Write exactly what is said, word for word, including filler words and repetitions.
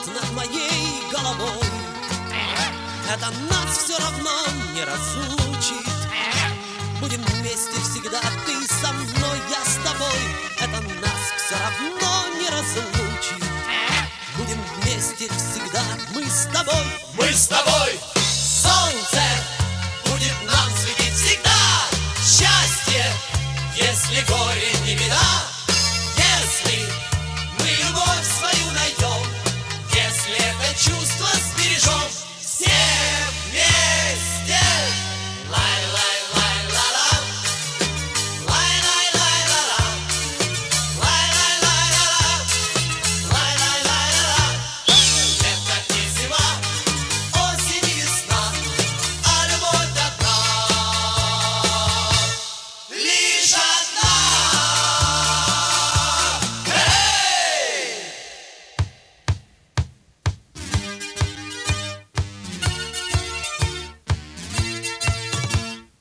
над моей головой. Это нас все равно не разлучит. Будем вместе всегда, ты со мной, я с тобой. Это нас все равно не разлучит. Будем вместе всегда, мы с тобой. Мы с тобой. Солнце будет нам светить всегда. Счастье, если горе не беда. Если мы любовь свою найдем, если это чувство сбережем.